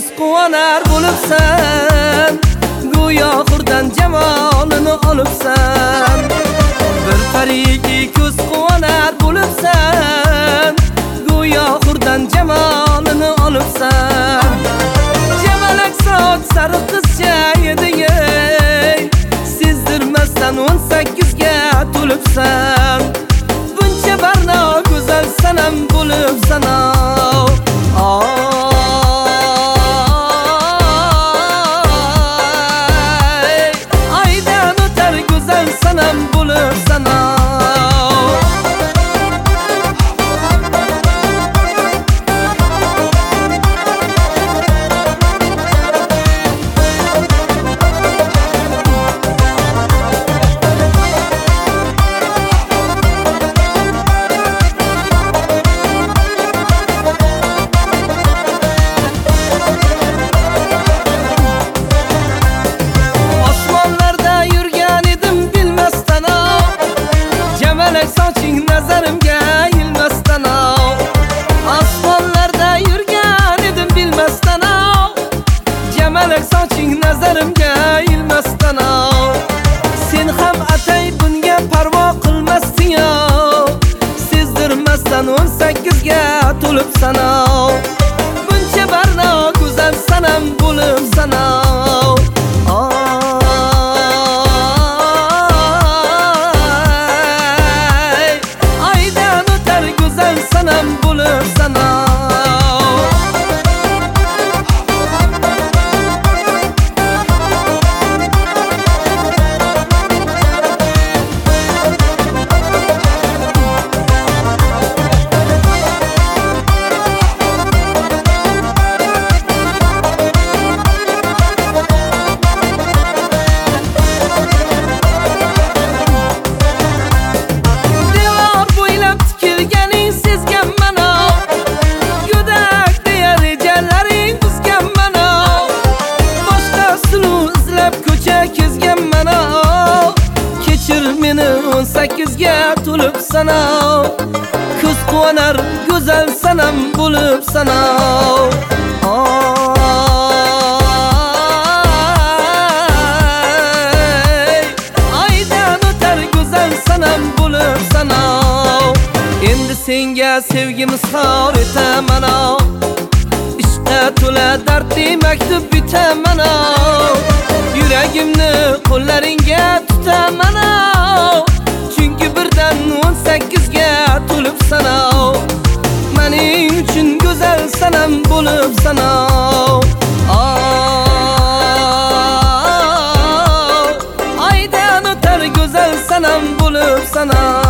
ko'z quvonar bo'libsan, go'yo hurdan jamolini olibsan. Bir pariki ko'z quvonar bo'libsan, go'yo hurdan jamolini olibsan. Jamalak soch sariq qizcha eding, sezdirmasdan 18 ga to'libsan. Buncha barno go'zal sanam bo'libsan. Aydan o'tar go'zal sanam bo'libsan. Soching nazarimga ilmasdan, osmonlarda yurgan edim bilmasdan. Jamalak soching nazarimga ilmasdan. Sen ham atay bunga parvo qilmasding, sezdirmasdan 18 ga to'libsan. Buncha barno go'zal sanam bo'libsan. Sanam bo'libsan. Kechir meni 18 ga to'libsan. Ko'z quvonar go'zal sanam bo'libsan. Aydan o'tar go'zal sanam bo'libsan. Endi senga sevgim izhor etaman. Ishqa to'la dardli maktub bitaman. Yuragimni qo'llaringga tutaman. Chunki birdan 18 ga to'libsan. Mening uchun go'zal sanam bo'libsan. Aydan o'tar go'zal sanam bo'libsan.